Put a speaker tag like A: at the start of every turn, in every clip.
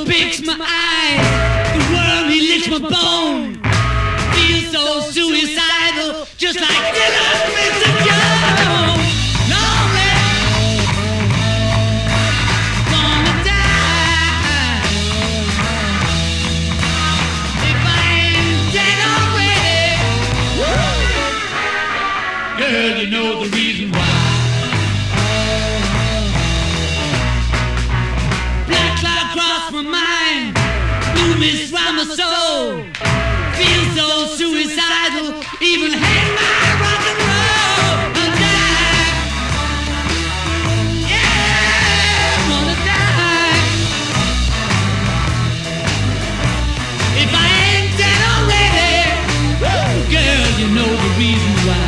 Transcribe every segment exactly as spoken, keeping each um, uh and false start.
A: picks my eye. The worm, he licks my bone. Feel so suicidal, just like Dylan, Mister Jones. Lonely, gonna die. If I ain't dead already, woo. Girl, you know the reason why. Black cloud cross my mind, blue mist round my soul. Feel so suicidal, even hang my rock and roll and die. Yeah, I'm gonna die. If I ain't dead already, woo, girl, you know the reason why.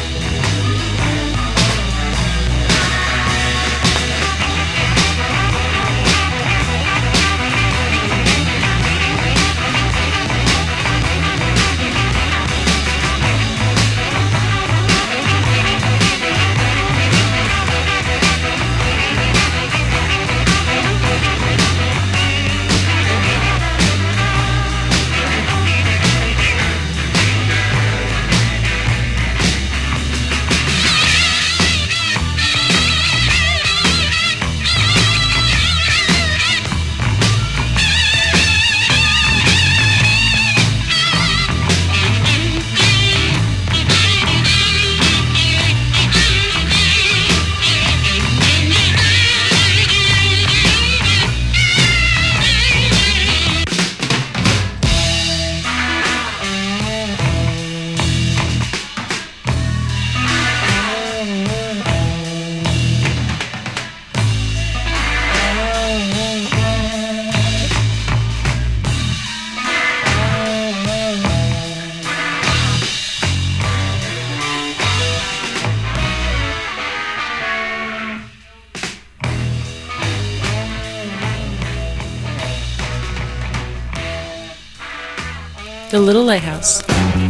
B: The Little Lighthouse.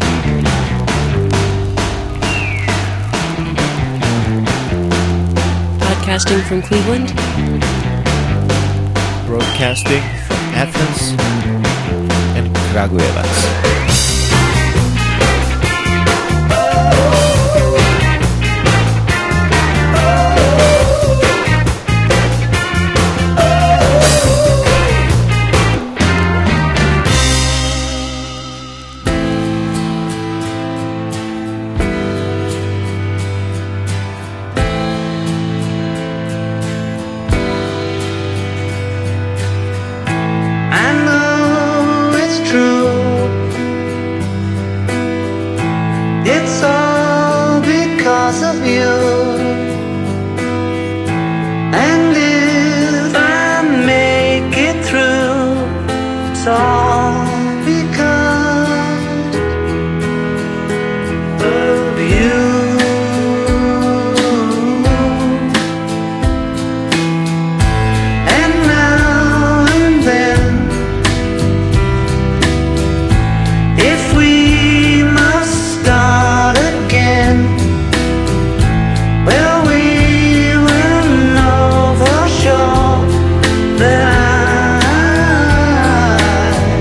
B: Podcasting from Cleveland.
C: Broadcasting from Athens and Kragujevac.
D: That I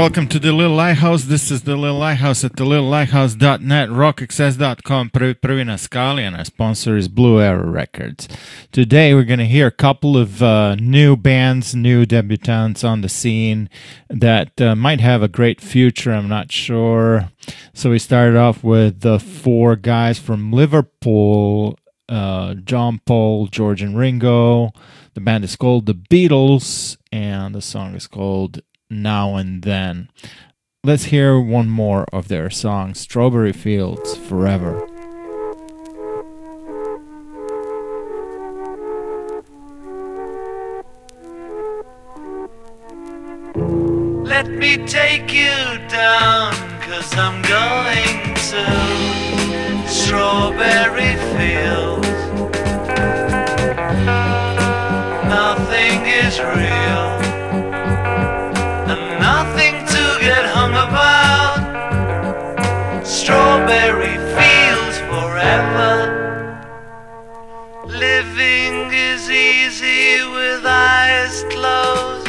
D: welcome to the Little Lighthouse. This is the Little Lighthouse at the little lighthouse dot net, rock access dot com, Prvi na skali, and our sponsor is Blue Arrow Records. Today we're going to hear a couple of uh, new bands, new debutantes on the scene that uh, might have a great future, I'm not sure. So we started off with the four guys from Liverpool, uh, John, Paul, George, and Ringo. The band is called The Beatles, and the song is called Now and Then. Let's hear one more of their song, Strawberry Fields Forever.
E: Let me take you down, 'cause I'm going to Strawberry Fields. Nothing is real, and nothing to get hung about. Strawberry fields forever. Living is easy with eyes closed.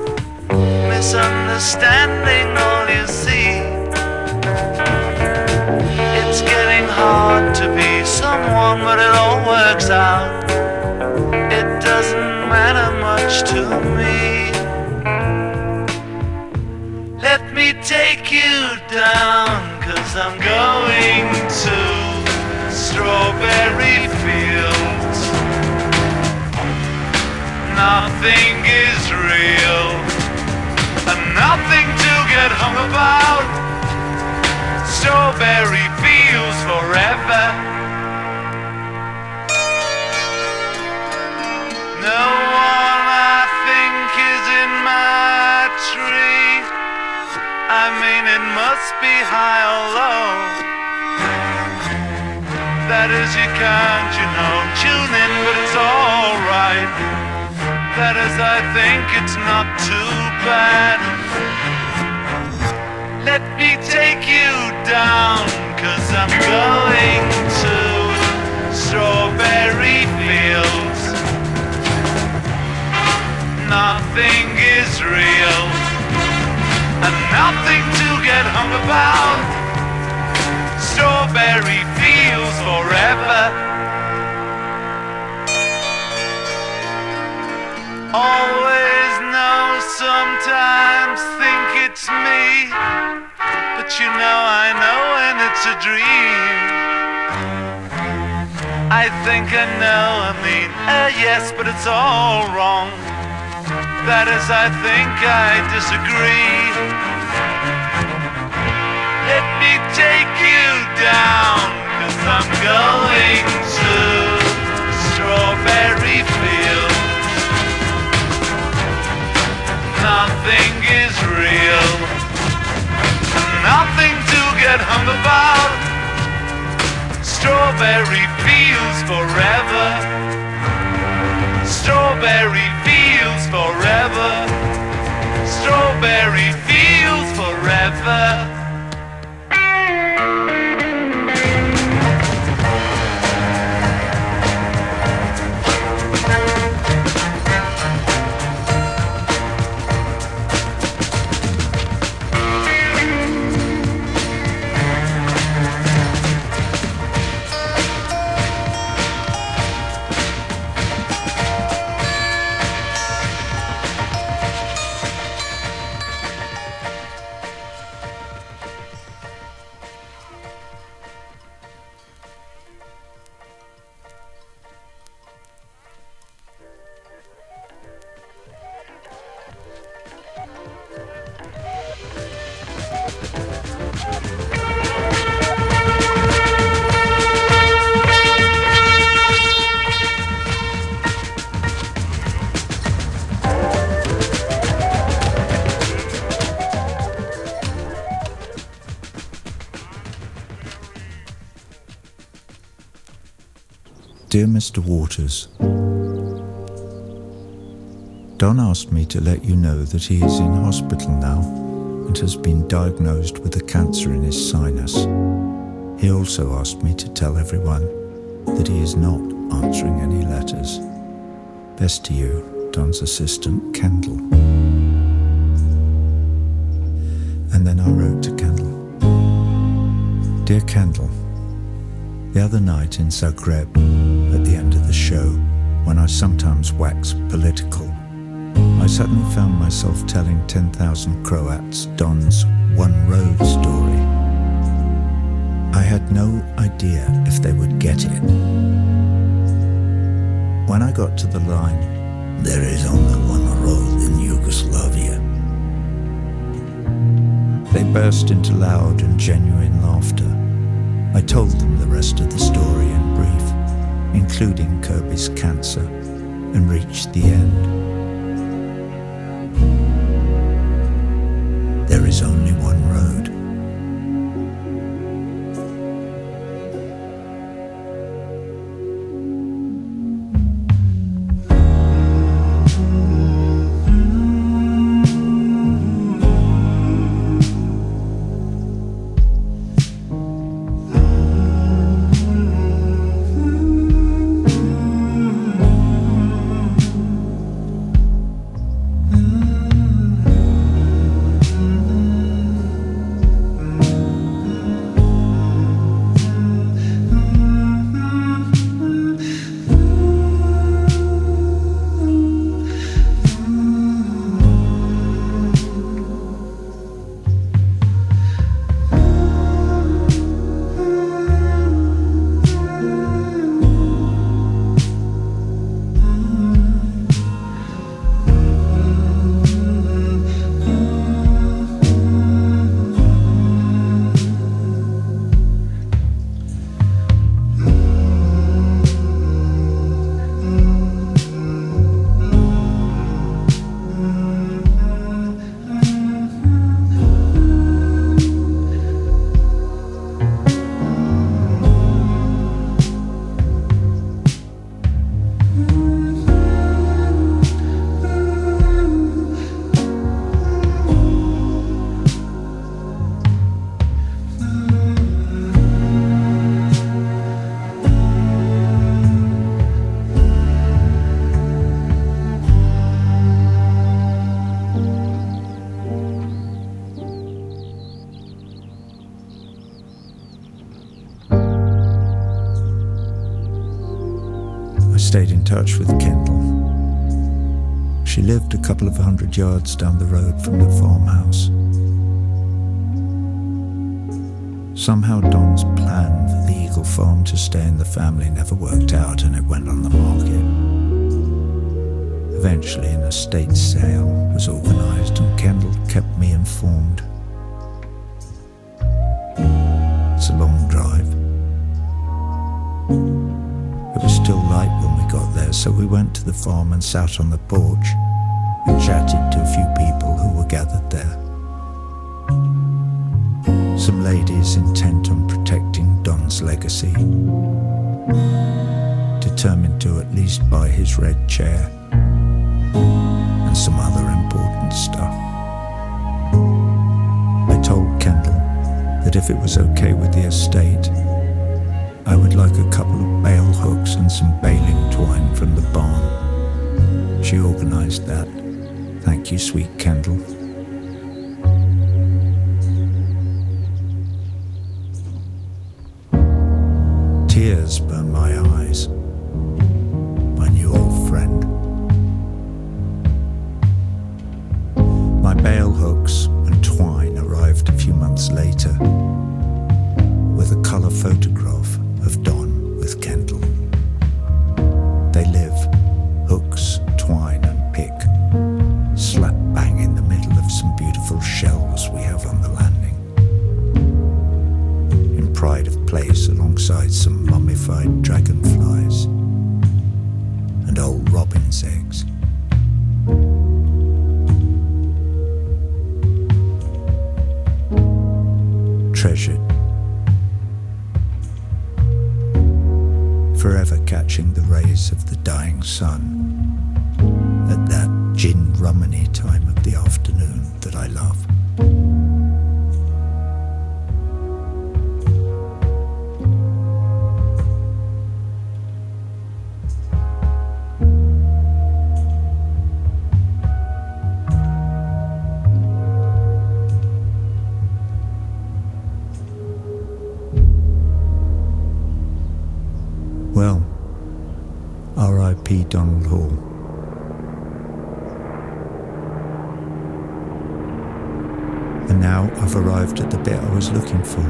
E: Misunderstanding all you see. It's getting hard to be someone, but it all works out. It doesn't matter much to me. Let me take you down, 'cause I'm going to Strawberry Fields. Nothing is real, and nothing to get hung about. Strawberry Fields forever. No one I think is in my tree. I mean, it must be high or low. That is, you can't, you know, tune in, but it's alright. That is, I think it's not too bad. Let me take you down, 'cause I'm going to Strawberry Fields. Nothing is real, and nothing to get hung about. Strawberry fields forever. Always know, sometimes think it's me, but you know I know when it's a dream. I think I know, I mean, uh, yes, but it's all wrong. That is, I think I disagree. Let me take you down, 'cause I'm going to Strawberry Fields. Nothing is real, nothing to get hung about. Strawberry Fields forever. Strawberry fields forever. Strawberry fields forever.
F: Dear Mister Waters, Don asked me to let you know that he is in hospital now and has been diagnosed with a cancer in his sinus. He also asked me to tell everyone that he is not answering any letters. Best to you, Don's assistant, Kendall. And then I wrote to Kendall. Dear Kendall, the other night in Zagreb, at the end of the show, when I sometimes wax political, I suddenly found myself telling ten thousand Croats Don's One Road story. I had no idea if they would get it. When I got to the line, there is only one road in Yugoslavia, they burst into loud and genuine laughter. I told them the rest of the story in brief, including Kirby's cancer, and reached the end. There is only one road. Stayed in touch with Kendall. She lived a couple of hundred yards down the road from the farmhouse. Somehow Don's plan for the Eagle Farm to stay in the family never worked out, and it went on the market. Eventually an estate sale was organised and Kendall kept me informed. It's a long drive. It was still light when we got there, so we went to the farm and sat on the porch and chatted to a few people who were gathered there. Some ladies intent on protecting Don's legacy, determined to at least buy his red chair, and some other important stuff. I told Kendall that if it was okay with the estate, I would like a couple of bale hooks and some baling twine from the barn. She organised that. Thank you, sweet Kendall. Tears burn my eyes. My new old friend. My bale hooks and twine arrived a few months later with a colour photograph of Don with Kendall. They live, hooks, twine and pick, slap bang in the middle of some beautiful shells we have on the landing, in pride of place alongside some mummified dragonflies and old robin's eggs. Treasured, forever catching the rays of the dying sun at that gin rummany time of the afternoon that I love. Donald Hall. And now I've arrived at the bit I was looking for.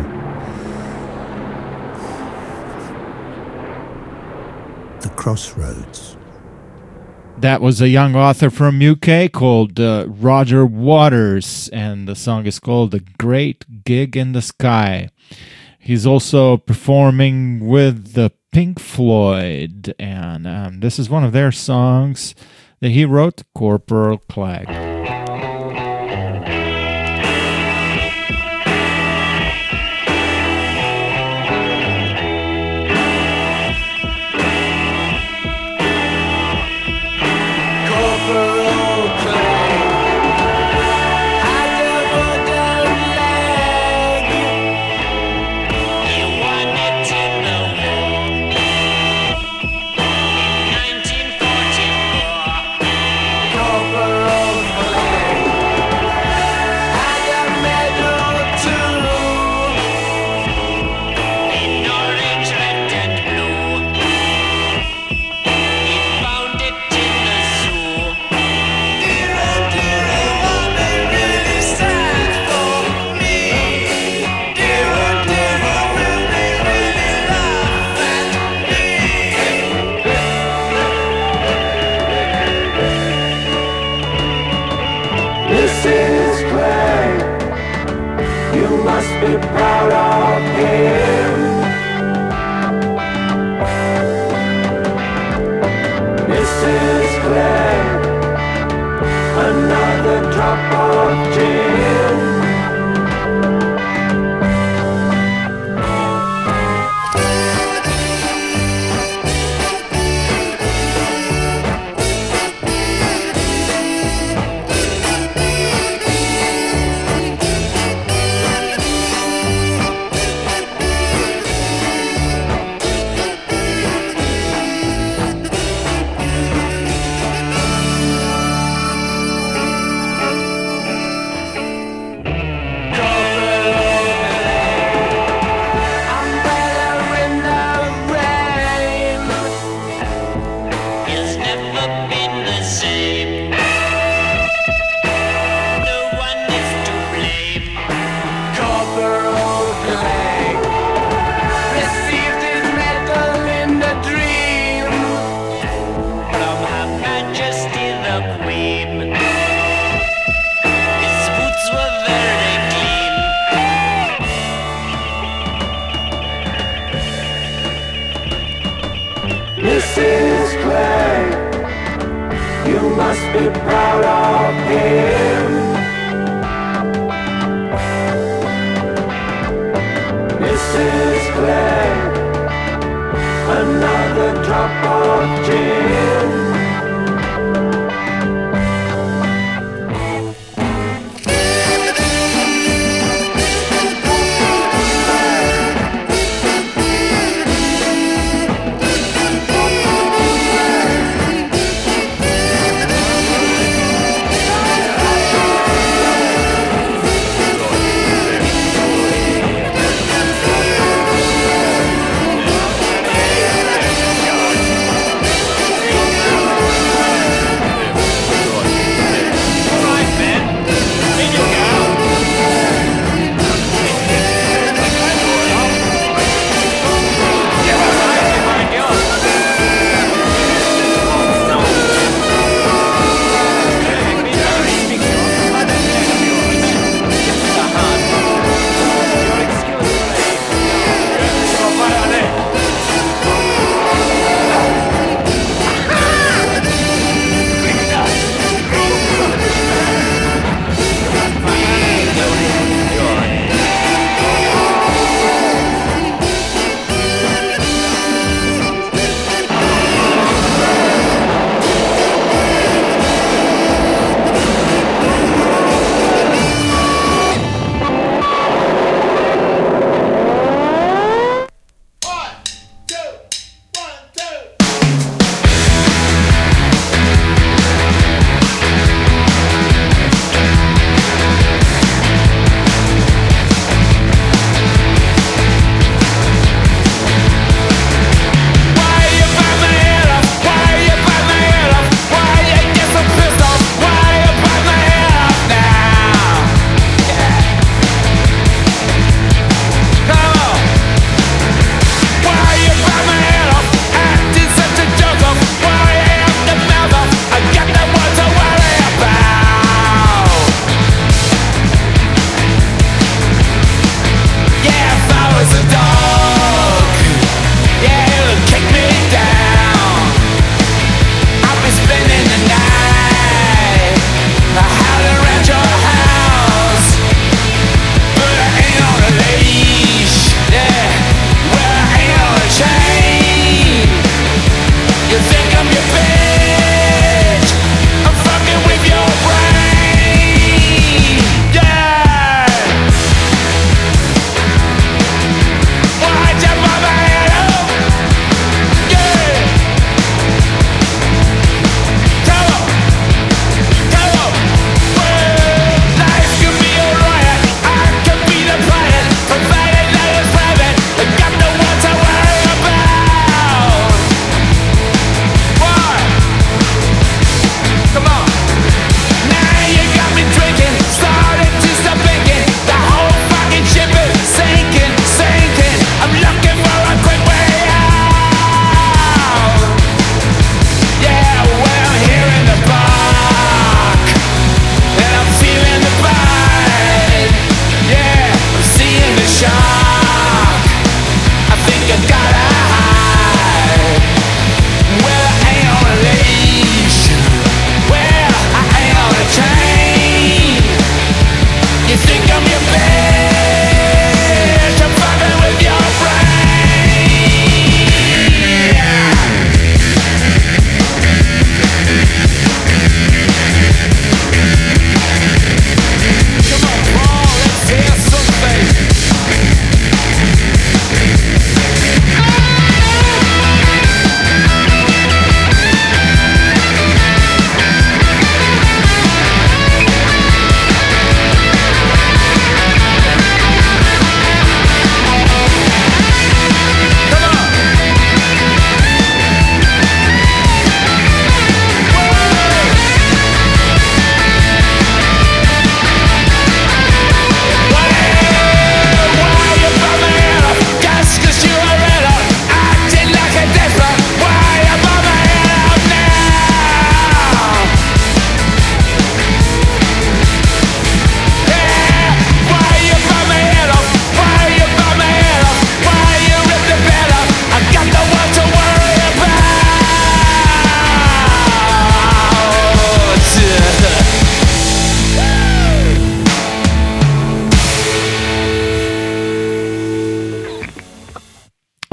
F: The crossroads.
D: That was a young author from U K called uh, Roger Waters, and the song is called The Great Gig in the Sky. He's also performing with the Pink Floyd, and um, this is one of their songs that he wrote, Corporal Clegg.
G: Be proud of him. Missus Glenn, another drop of gin. Missus Clay, you must be proud of him. Missus Clay, another drop of gin.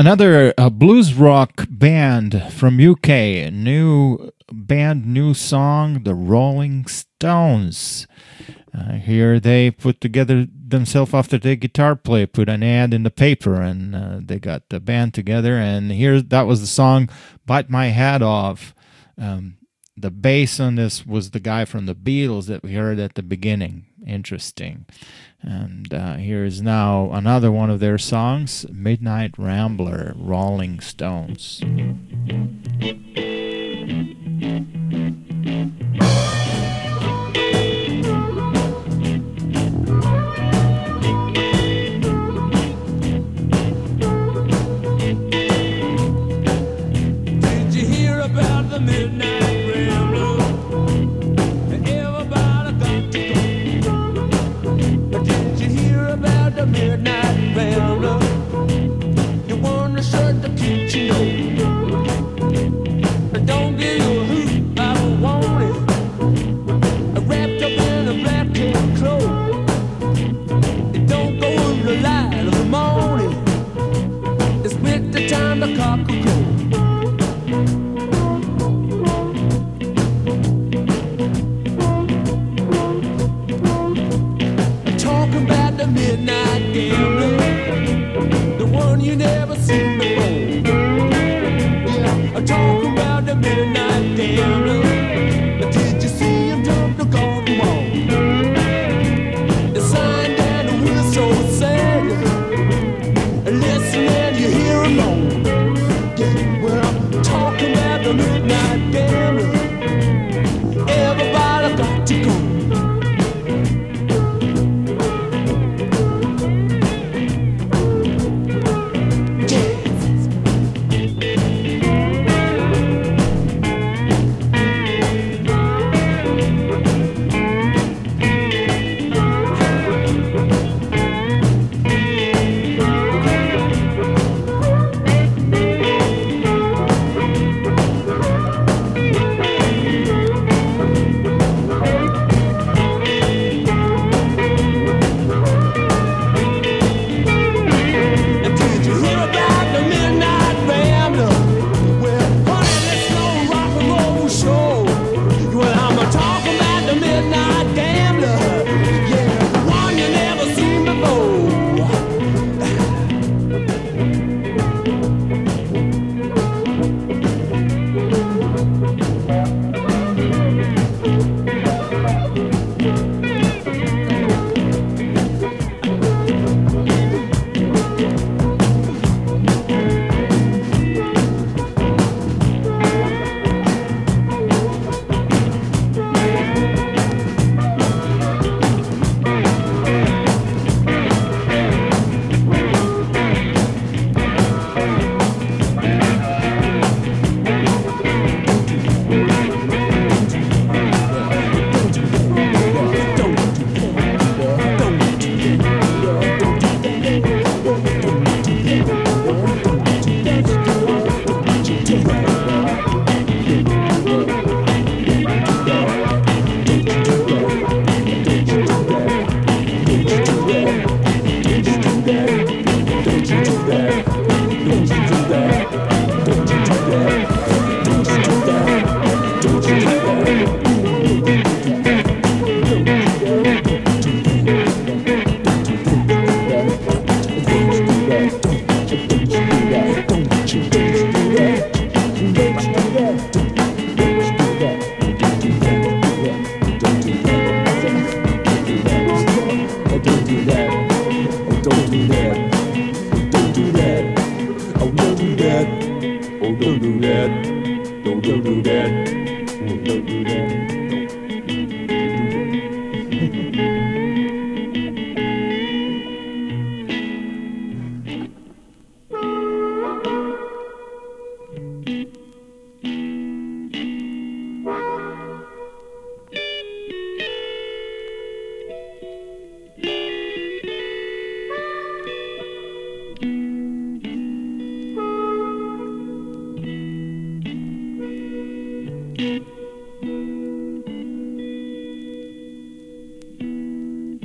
D: another uh, blues rock band from U K, new band, new song, the Rolling Stones. Uh, here they put together themselves after the guitar player put an ad in the paper, and uh, they got the band together. And here, that was the song "Bite My Head Off." Um, the bass on this was the guy from the Beatles that we heard at the beginning. Interesting. And uh, here is now another one of their songs, "Midnight Rambler," Rolling Stones.
H: Did you hear about the Midnight Rambler? Everybody got to go. Did you hear about the Midnight Rambler? You wanna shut the kitchen door. Don't give you a hoot, I don't want it. Wrapped up in a black cat cloak. It don't go in the light of the morning. It's with the time the cock will crow. Talking about the midnight gambler, the one you never seen before. Yeah, talking about the midnight gambler. Did you see him jump the garden wall? The sign and the whistle sang. Listen and you hear him moan. Yeah, well, I'm talking about the midnight gambler. Everybody got to go.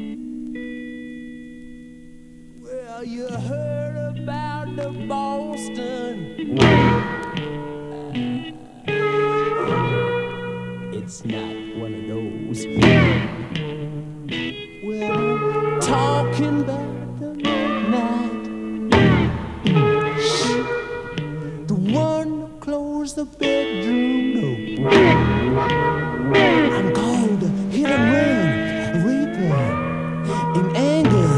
H: Well, you heard about the Boston it's not one of those. Well, talking about the midnight, shh, the one who closed the bedroom door. I'm called a hit and run, a reaper in anger.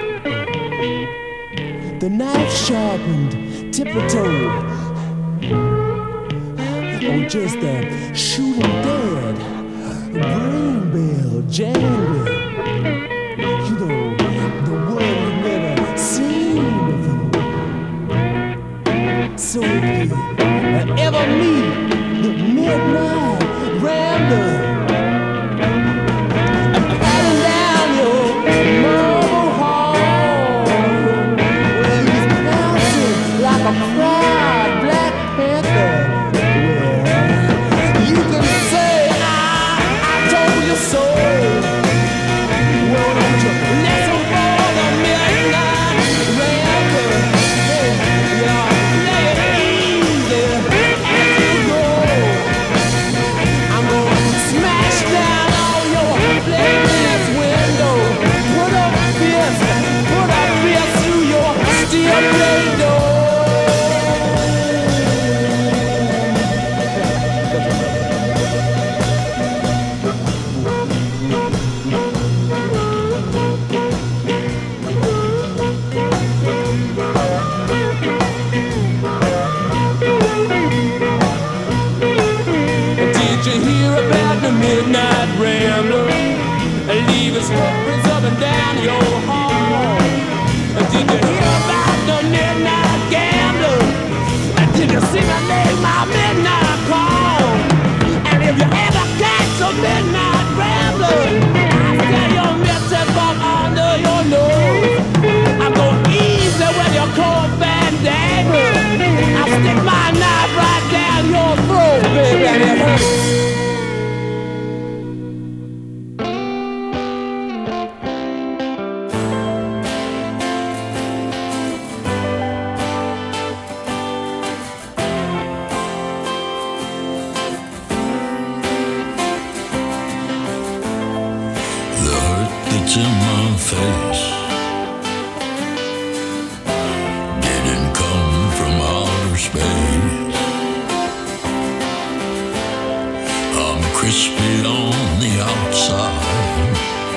H: The knife sharpened, tip-a-toe, or just a shooting dead, brain bell jangle. You know, the one you've never seen before. So if you ever meet the midnight rambler, patting down your marble hall, well, he's bouncing like a proud Black Panther. Well, you can say, I, I told you so. Well, don't you listen for the midnight rambler. Hey, yeah, play it easy as you go. I'm gonna smash down all your playlist window. Put a fist, put a fist through your steel plate door. Did you hear about the midnight rambler? Leave his footprints up and down your hall. Did you hear about the midnight gambler? Did you see my name, my midnight call? And if you ever catch a midnight rambler, I tell your missus from under your nose. I'm going easy with your cold bandana. I'll stick my knife right down your throat, baby, and it hurts.
I: The hurt that's in my face didn't come from outer space. I'm crispy on the outside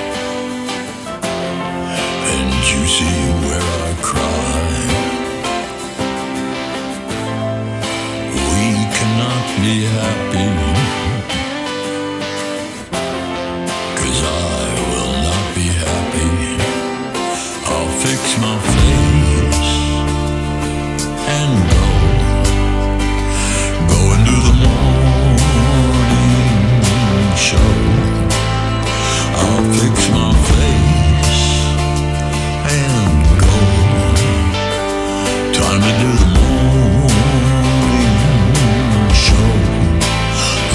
I: and juicy where I cry. We cannot be happy, 'cause I will not be happy. I'll fix my face and go, go and do the morning show. I'll fix my face and go. Time to do the morning show.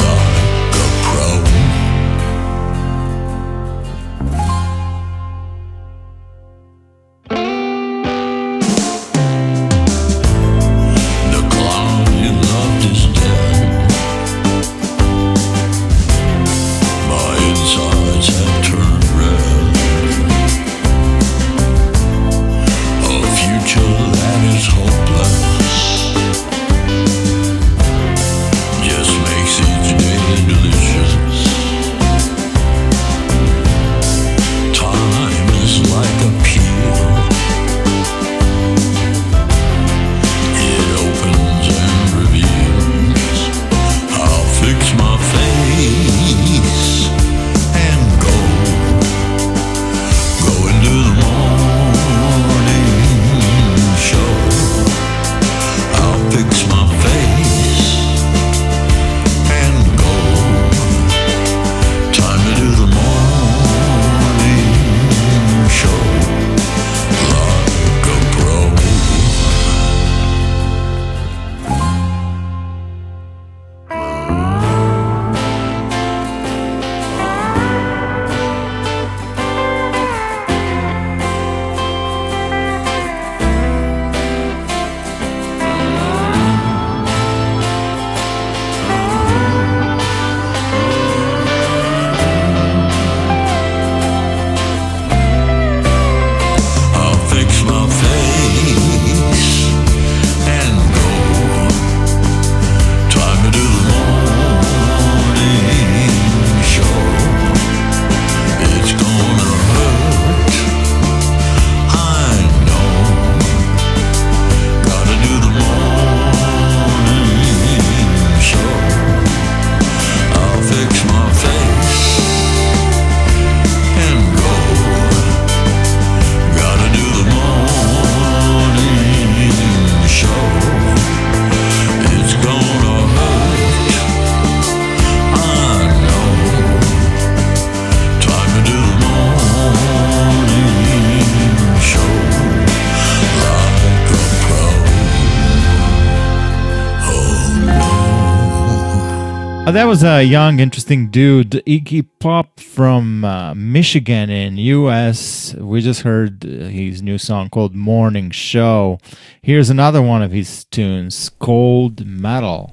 D: Uh, that was a young, interesting dude, Iggy Pop from uh, Michigan in U S. We just heard uh, his new song called Morning Show. Here's another one of his tunes, Cold Metal.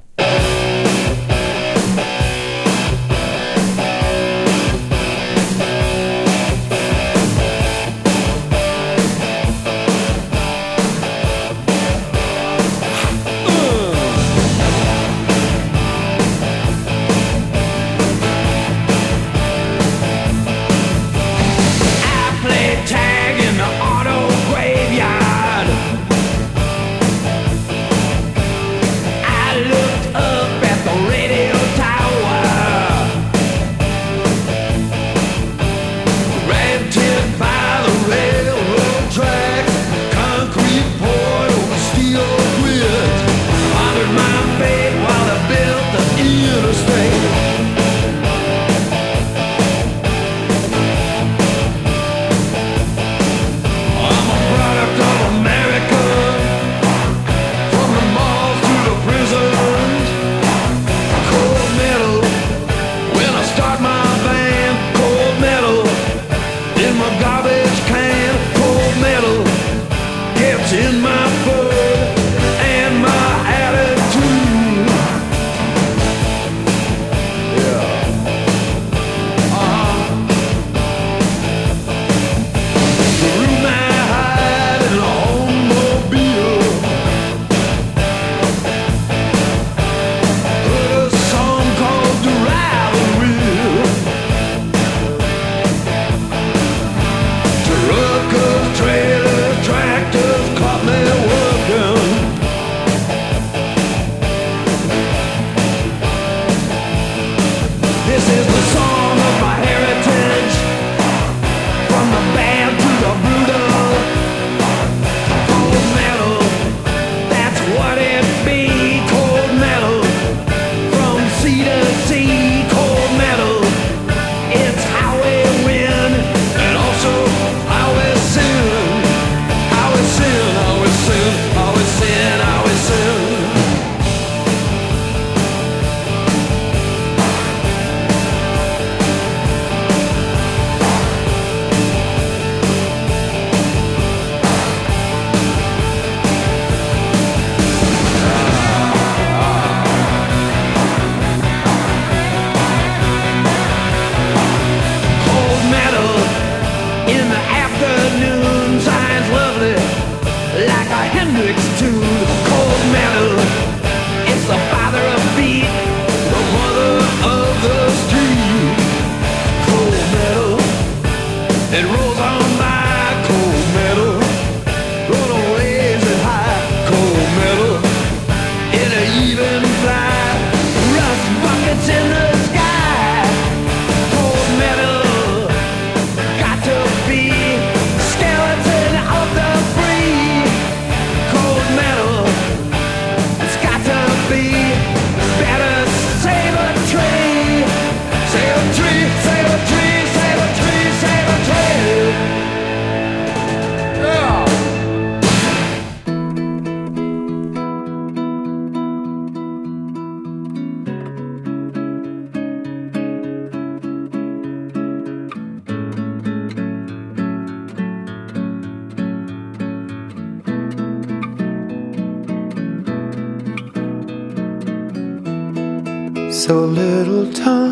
J: So little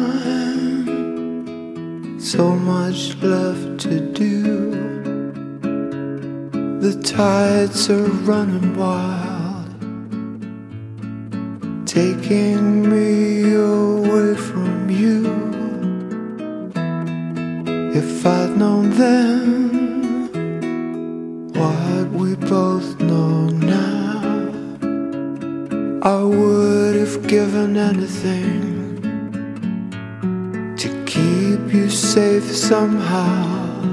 J: time, so much left to do. The tides are running wild, taking me away from you. If I'd known then what we both know now, I would have given anything to keep you safe somehow.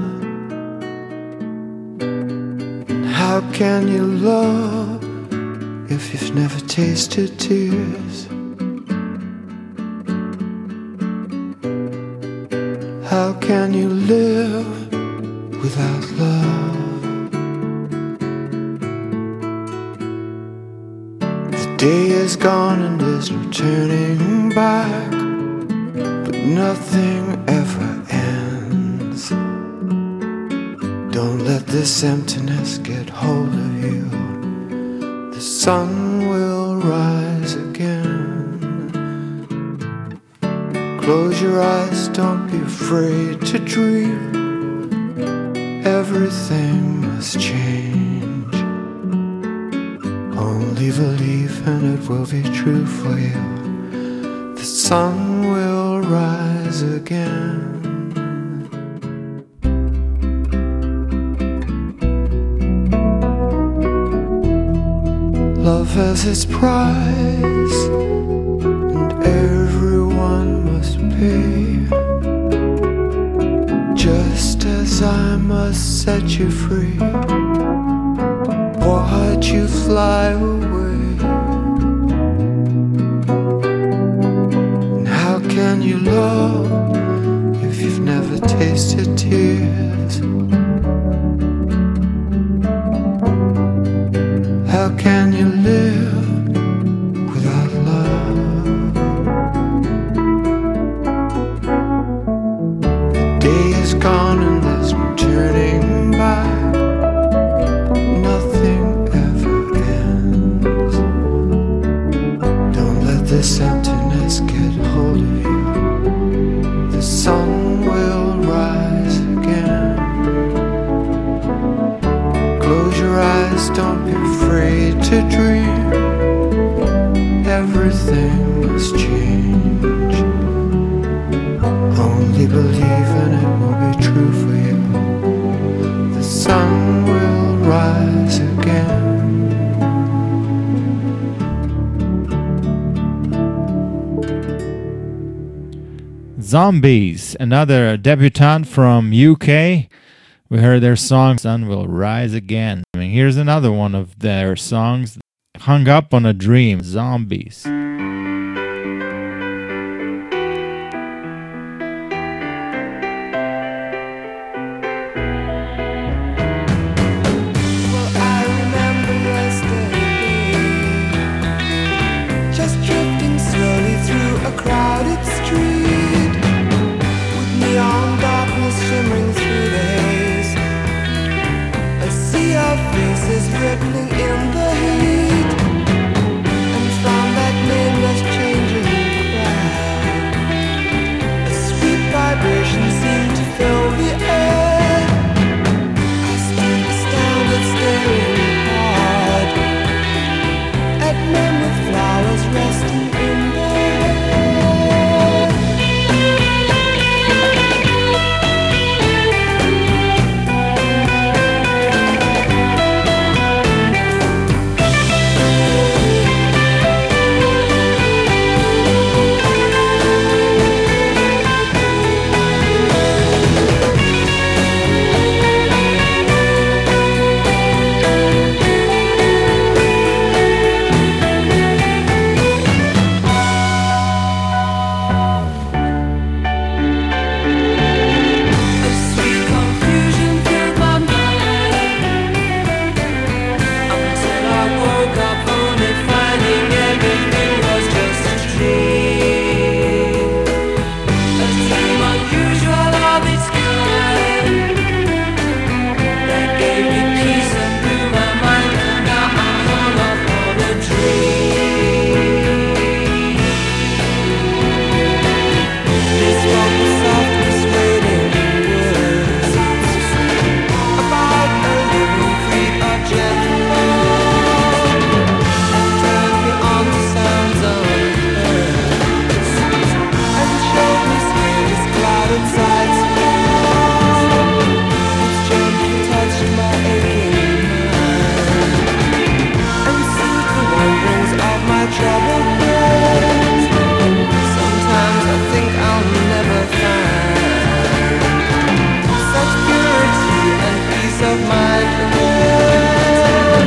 J: And how can you love if you've never tasted tears? How can you live without love? The day is gone and there's no turning back, but nothing ever ends. Don't let this emptiness get hold of you. The sun will rise again. Close your eyes, don't be afraid to dream. Everything must change. Only believe and it will be true for you. The sun will rise again. Love has its price, and everyone must pay. Just as I must set you free, watch you fly away. And how can you love if you've never tasted tears? How can you live without love? The day is gone and there's no turning back. Nothing ever ends. Don't let this emptiness get hold of you. The sun will rise again. Close your eyes, don't be afraid to dream. Everything must change. Only believe and it will be true for you. The sun will rise again.
D: Zombies, another debutante from U K. We heard their song Sun Will Rise Again. I mean, here's another one of their songs, Hung Up on a Dream, Zombies.
J: Well, I remember yesterday, just drifting slowly through a crowded street, with neon darkness shimmering through the haze. A sea of faces rippling in the heat, and from that nameless changing crowd, a sweet vibration seemed to fill the air. I stood astounded, staring hard at men with flowers resting in their hair. A sweet confusion filled my mind until I woke up only finding everything was just a dream. A dream unusual of its kind that gave me peace and blew my mind, and now I'm hung up on a dream. This one was soft, persuading words about a living creed of gentle love, and turned me on to sounds unheard, and showed me strangest clouded sights above, which gently touched my aching mind, and soothed the wanderings of my troubled brains. Sometimes I think I'll never find such purity and peace of mind again.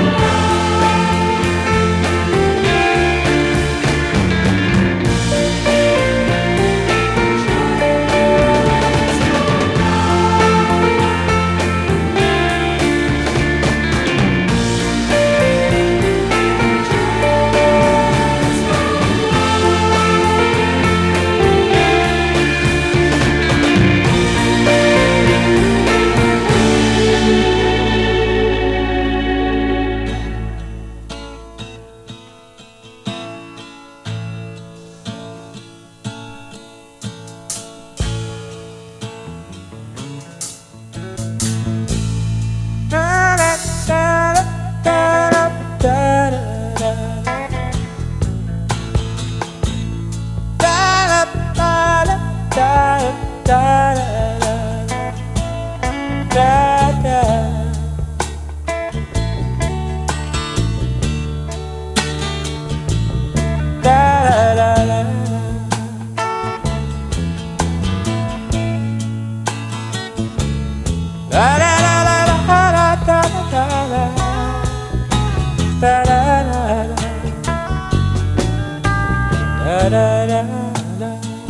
H: da da da.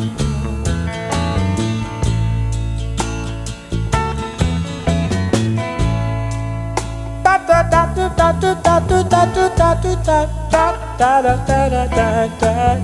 H: Da da da da da da da da da da da da da da da.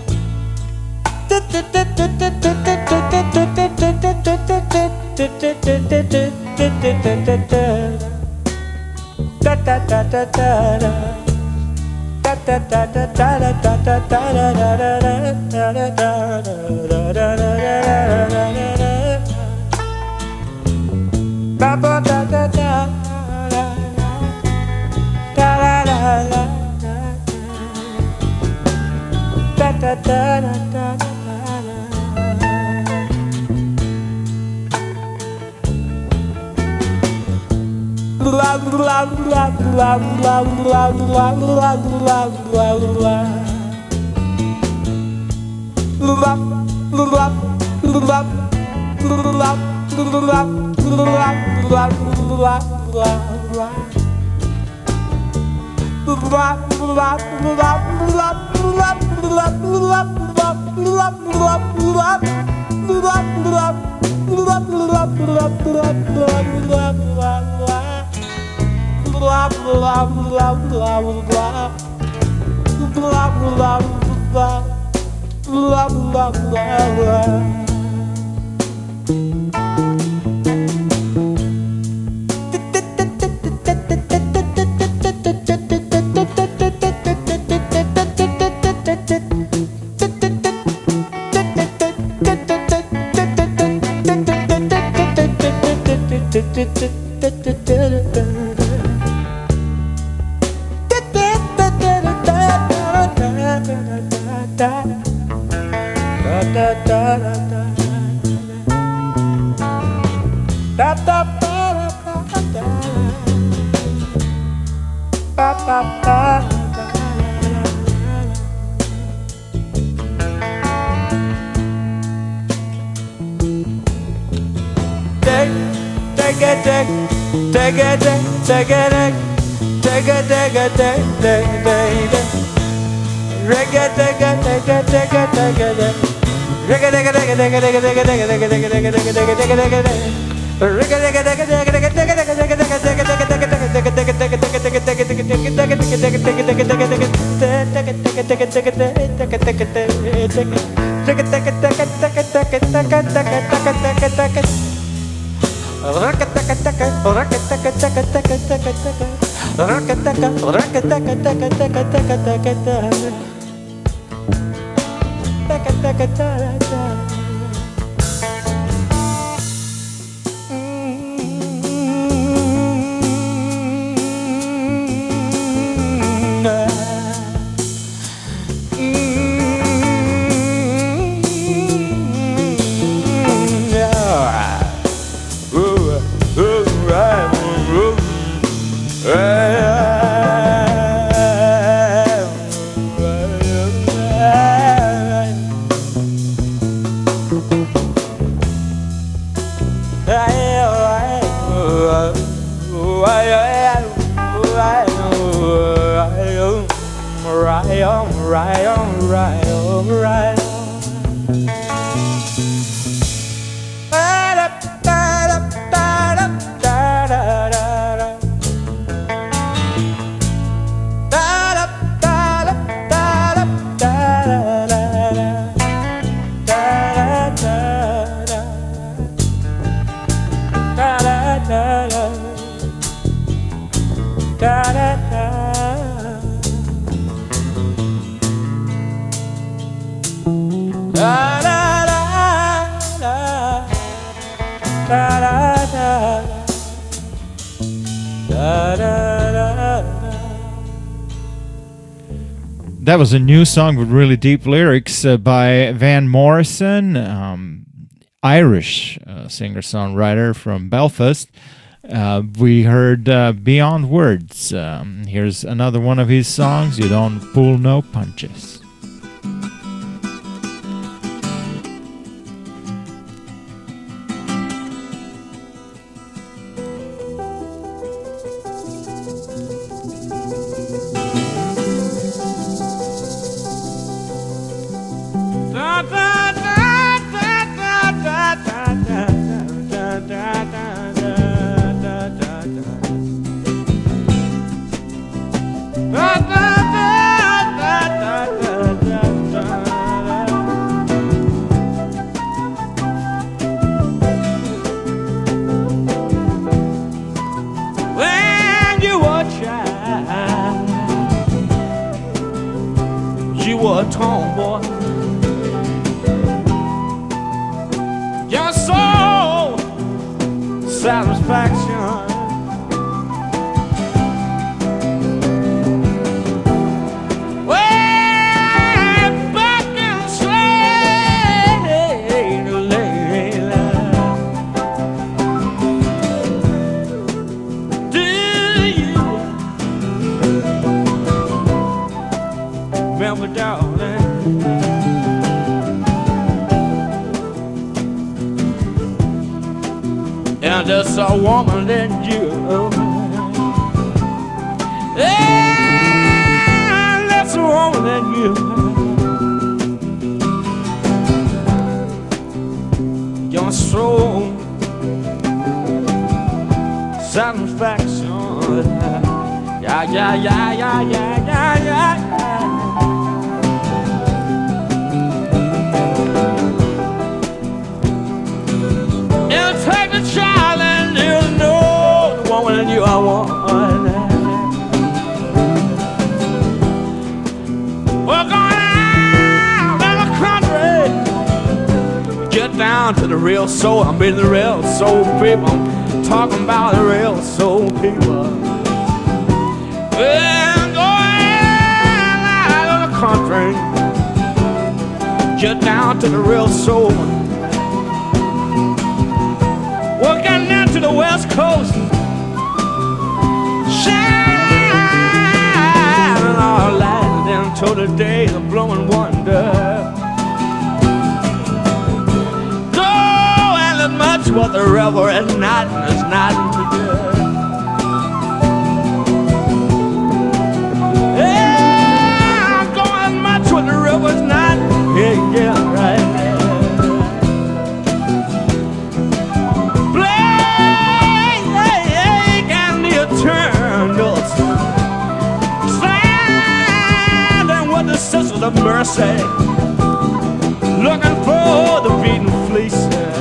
D: That was a new song with really deep lyrics uh, by Van Morrison, um, Irish uh, singer-songwriter from Belfast. Uh, we heard uh, Beyond Words. Um, here's another one of his songs, You Don't Pull No Punches.
K: satisfaction. Way back in Slade Lane. Do you remember, darling? And just a woman that you, and that's a woman that you, your soul satisfaction. Yeah, yeah, yeah, yeah, yeah, yeah, yeah. It'll take a child and you'll know the woman you are one. We're going out in the country, get down to the real soul. I'm in the real soul people. I'm talking about the real soul people. We're going out in the country, get down to the real soul. We're getting down to the West Coast, shining our light into the days of blowing wonder. Go and as much what the river is not and is not today. Yeah, go as much what the river is not. Yeah, yeah, right. Sisters of mercy, looking for the beaten fleece.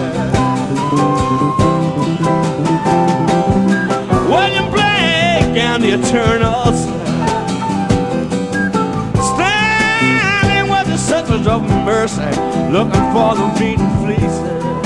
K: William Blake and the Eternals, standing with the sisters of mercy, looking for the beaten fleece.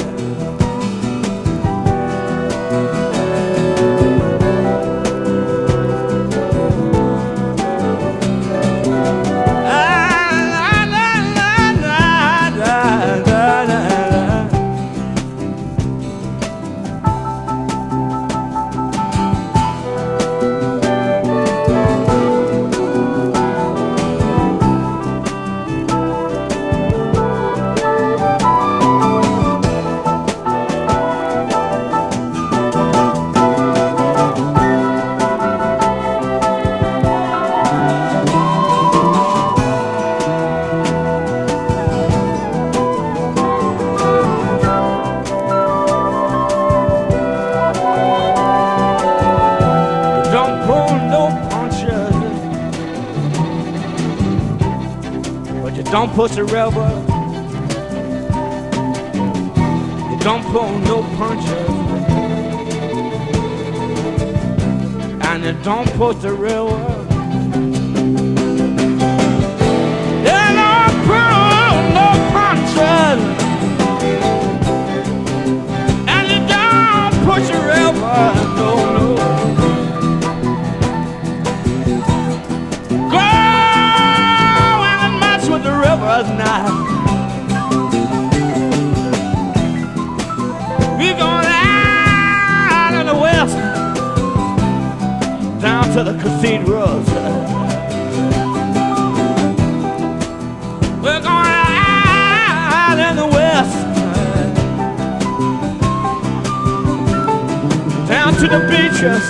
K: Don't push the river. You don't pull no punches. And you don't push the river. You don't pull no punches. And you don't push the river. No, no. Night. We're going out in the west, down to the cathedrals. We're going out in the west, down to the beaches,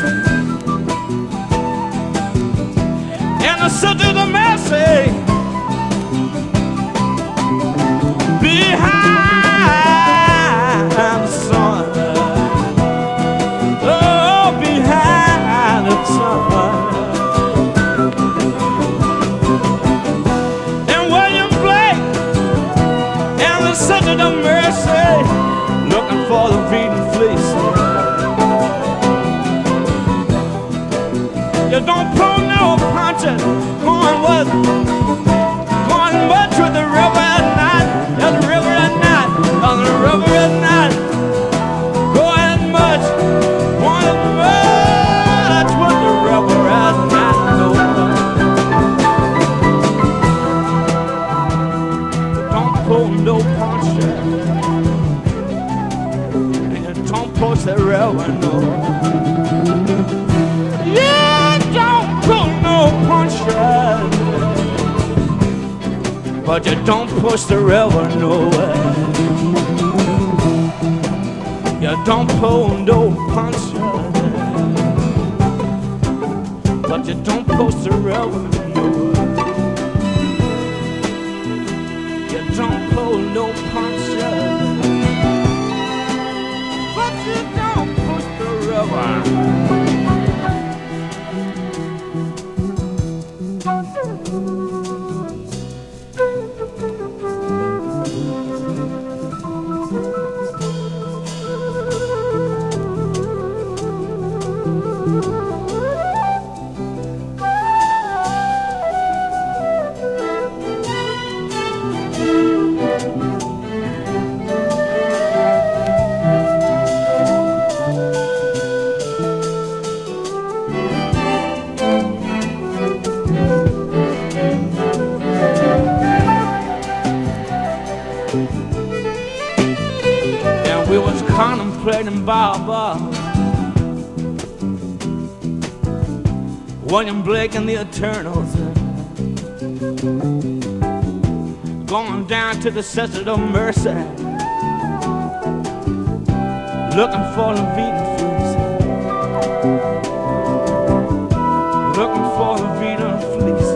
K: and the city of the mercy. Behind the sun, oh, behind the sun. And William Blake and the Sisters of Mercy, looking for the beaten fleece. You don't pull no punches, going with, going much with the river at night. On the river at night, on the river at night, going much push the river, no. You don't pull no punches, but you don't push the river nowhere. You don't pull no punches, but you don't push the river nowhere. You don't pull no punches, but you don't push the river. We was contemplating Baba, William Blake and the Eternals, going down to the Desert of Mercy, looking for the Vita Fleece, looking for the Vita Fleece,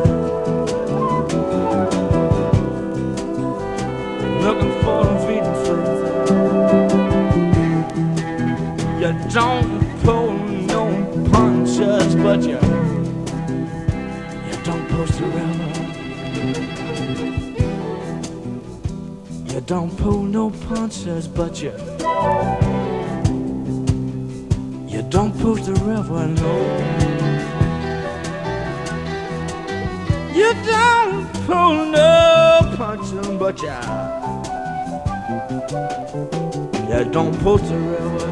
K: looking for the Vita Fleece. You don't pull no punches, but you you don't push the river. You don't pull no punches, but you you don't push the river, no. You don't pull no punches, but you you don't push the river.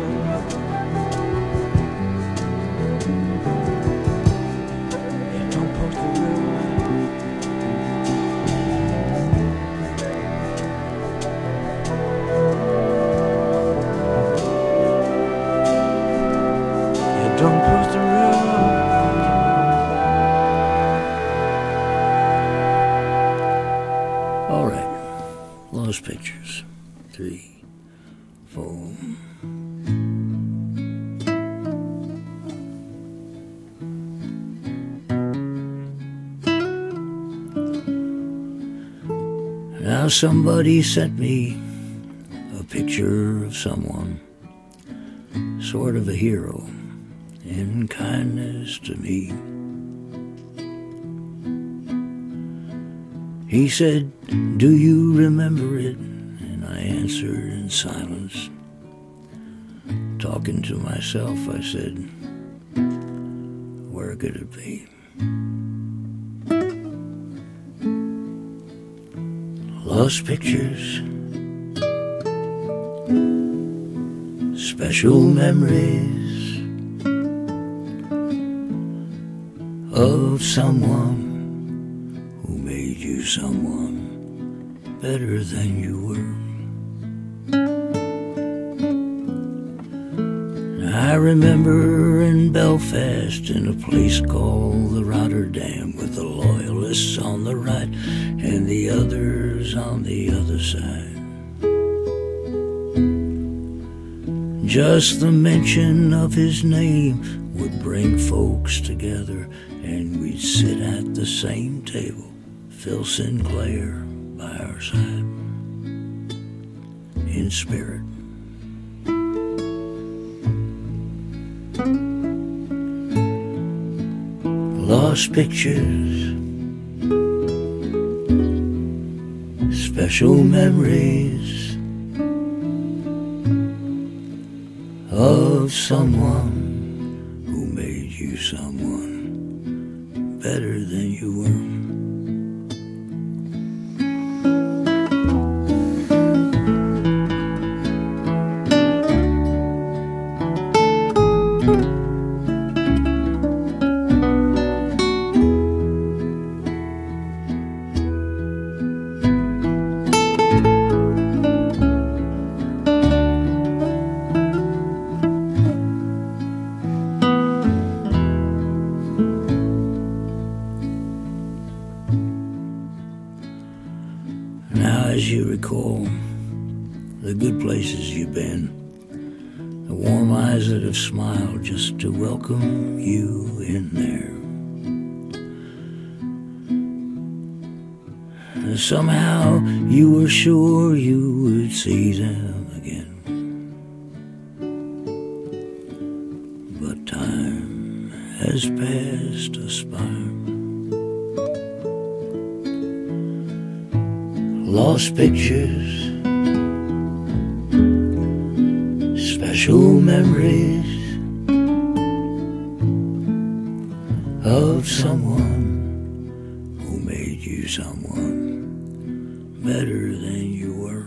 L: All right, Lost Pictures, three, four. Now somebody sent me a picture of someone, sort of a hero, in kindness to me. He said, "Do you remember it?" And I answered in silence. Talking to myself, I said, "Where could it be?" Lost pictures, special memories of someone who made you someone better than you were. I remember in Belfast, in a place called the Rotterdam, with the loyalists on the right and the others on the other side. Just the mention of his name would bring folks together, and we'd sit at the same table, Phil Sinclair by our side, in spirit. Lost pictures, special memories of someone who made you someone better than you were. recall the good places you've been, the warm eyes that have smiled just to welcome you in there. And somehow you were sure you would see them again. But time has passed us by. Lost pictures, special memories of someone who made you someone better than you were.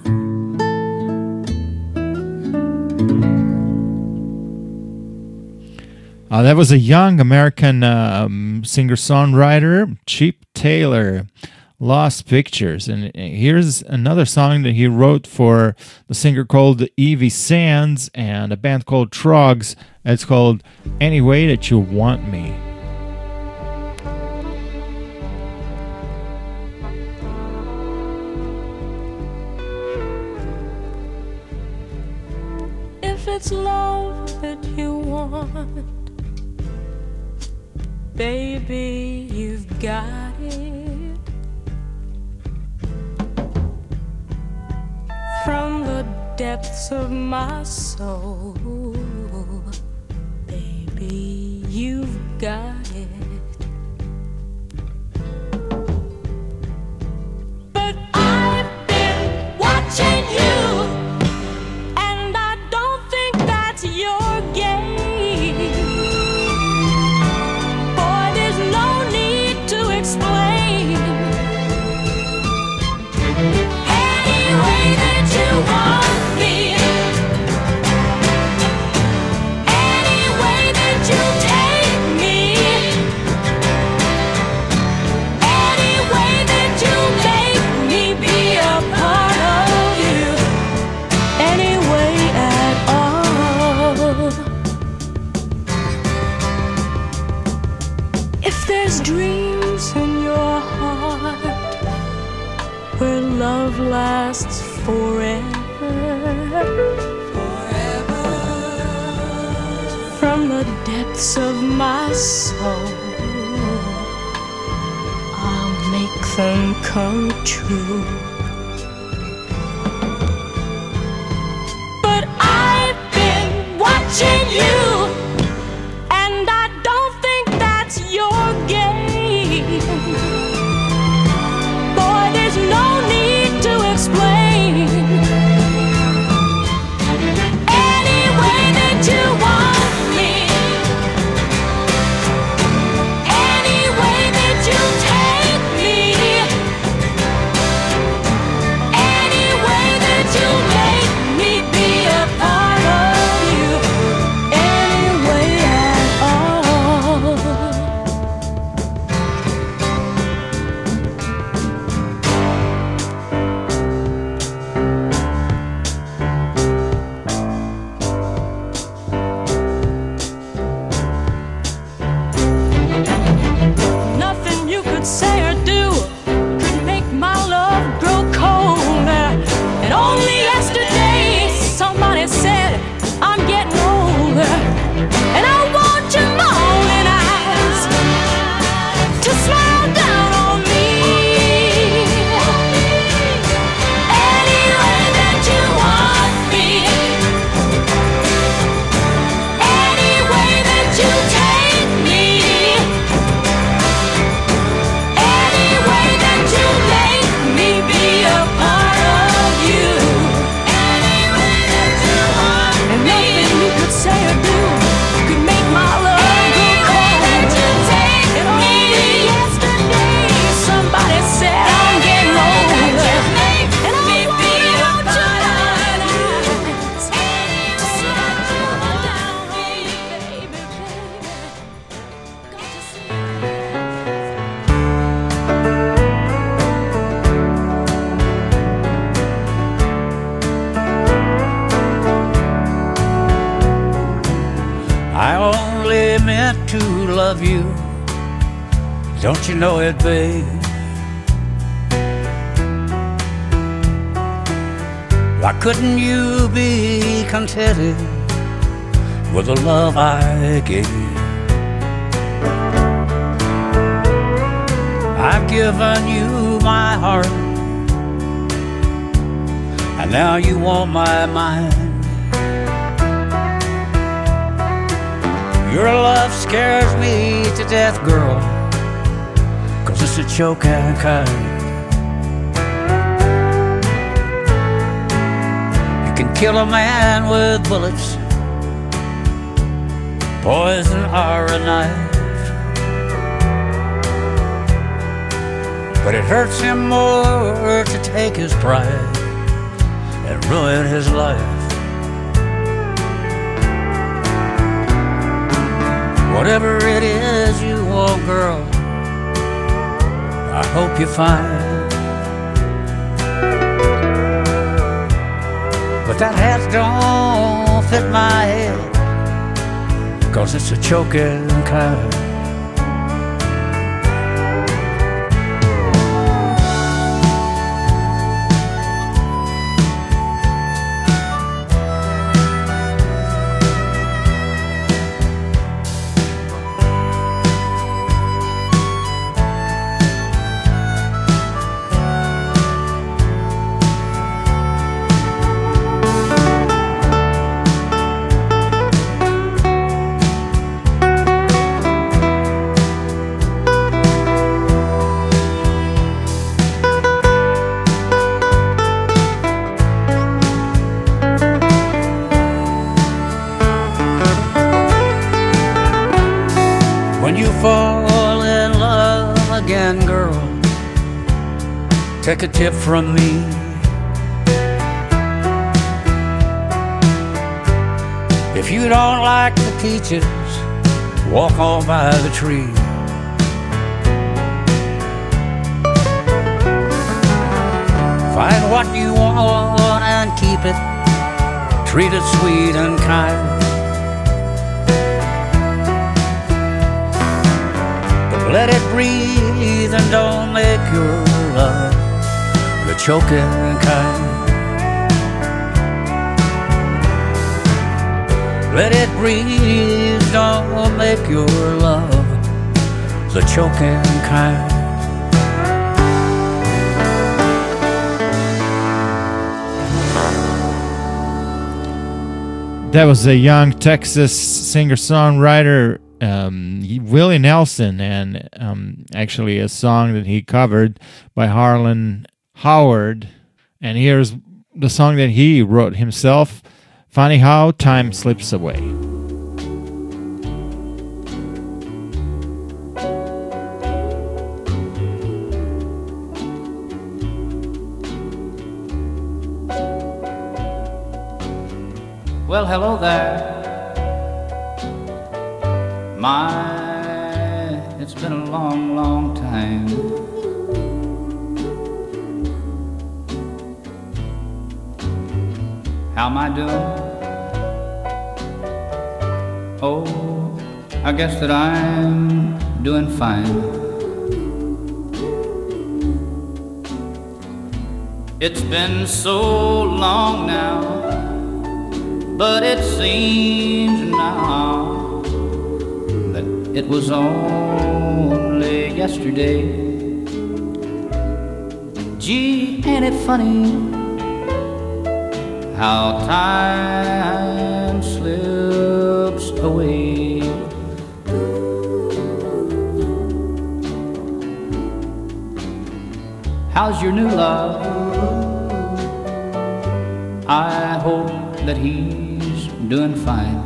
D: Uh, that was a young American um, singer-songwriter, Chip Taylor. Lost Pictures. And here's another song that he wrote for the singer called Evie Sands and a band called Trogs. It's called Any Way That You Want Me.
M: If it's love that you want, baby, you've got it. From the depths of my soul, baby, you've got it. But I've been watching you, and I don't think that's your game. Boy, there's no need to explain. Anyway that you want me, any way that you take me, any way that you make me be a part of you, any way at all. If there's dreams in your heart where love lasts forever, forever, from the depths of my soul, I'll make them come true. But I've been watching you, and I don't think that's your game. Boy, there's no need to explain. Any way that you want me, any way that you take me, any way that you make me be a part of you, any way at all. Nothing you could say or do could make my love grow colder. And only yesterday somebody said I'm getting older, and I want your morning eyes to smile down on me. Any way that you want me, any way that you take me, any way that you make me be a part of you, any way that you want me. And nothing you could say or do could make my love go cold. And only yesterday somebody said I'm getting older, and I want your morning eyes to smile down on me, baby, baby. Got to see.
N: I only meant to love you, don't you know it, babe? Why couldn't you be contented with the love I gave? I've given you my heart, and now you want my mind. Your love scares me to death, girl, 'cause it's a choking kind. You can kill a man with bullets, poison or a knife, but it hurts him more to take his pride and ruin his life. Whatever it is you want, girl, I hope you find. But that hat don't fit my head, 'cause it's a choking kind. When you fall in love again, girl, take a tip from me. If you don't like the peaches, walk on by the tree. Find what you want and keep it, treat it sweet and kind. Let it breathe and don't make your love the choking kind. Let it breathe, don't make your love the choking kind.
D: That was a young Texas singer-songwriter, um, Willie Nelson, and um, actually a song that he covered by Harlan Howard. And here's the song that he wrote himself, Funny How Time Slips Away.
N: Well, hello there. My, it's been a long, long time. How am I doing? Oh, I guess that I'm doing fine. It's been so long now, but it seems now that it was only yesterday. Gee, ain't it funny how time slips away? How's your new love? I hope that he's doing fine.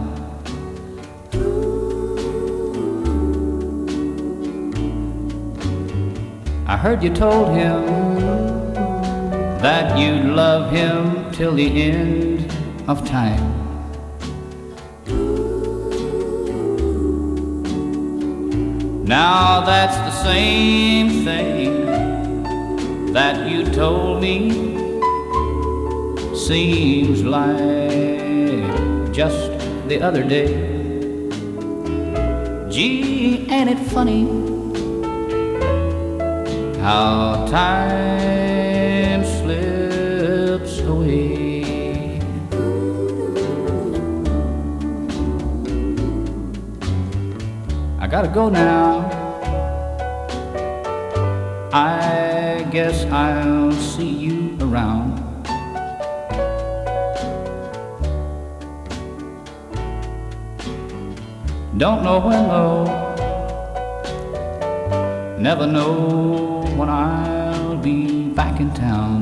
N: I heard you told him that you'd love him till the end of time. Now that's the same thing that you told me. Seems like just the other day. Gee, ain't it funny how time slips away? gotta go now. I guess I'll see you around. Don't know when though, never know when I'll be back in town.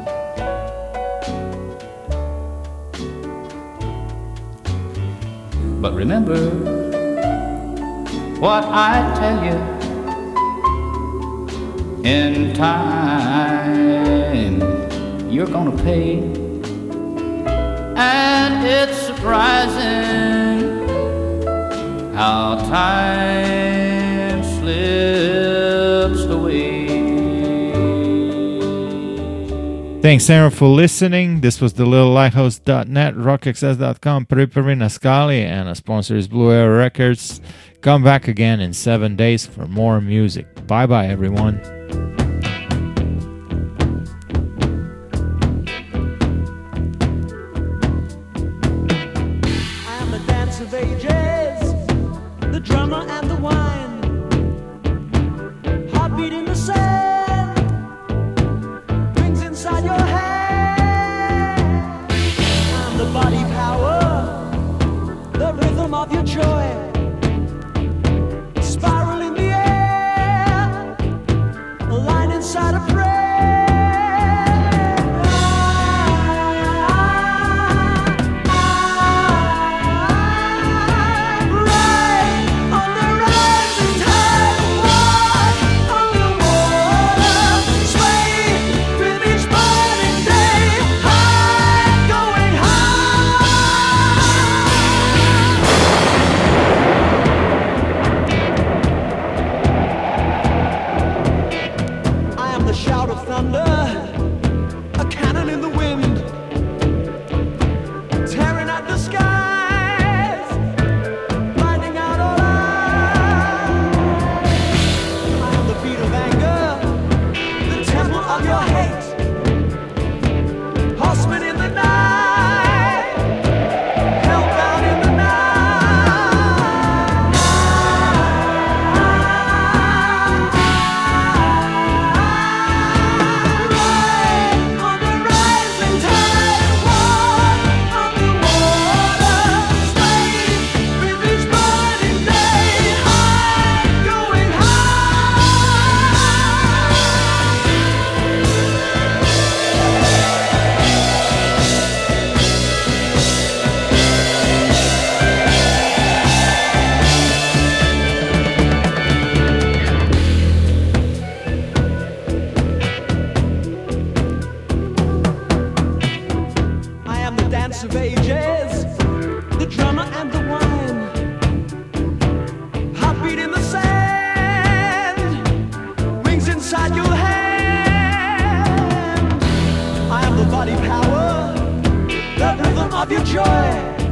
N: But remember what I tell you, in time you're gonna pay. And it's surprising how time slips away.
D: Thanks, Aaron, for listening. This was the little lighthouse dot net, rock access dot com, Pripavina Skali, and our sponsor is Blue Air Records. Come back again in seven days for more music. Bye-bye, everyone.
H: I am the dance of ages, the drummer and the wine, heartbeat in the sand, wings inside your head. I'm the body power, the rhythm of your joy, spiral in the air, a line inside a prayer. Shout of thunder, a cannon in the wind, tearing at the skies, blinding out all eyes. I am the beat of anger, the temple of your hate, horsemen in the night, hellbound in the of ages, the drummer and the wine, heartbeat in the sand, wings inside your hand. I am the body power, the rhythm of your joy,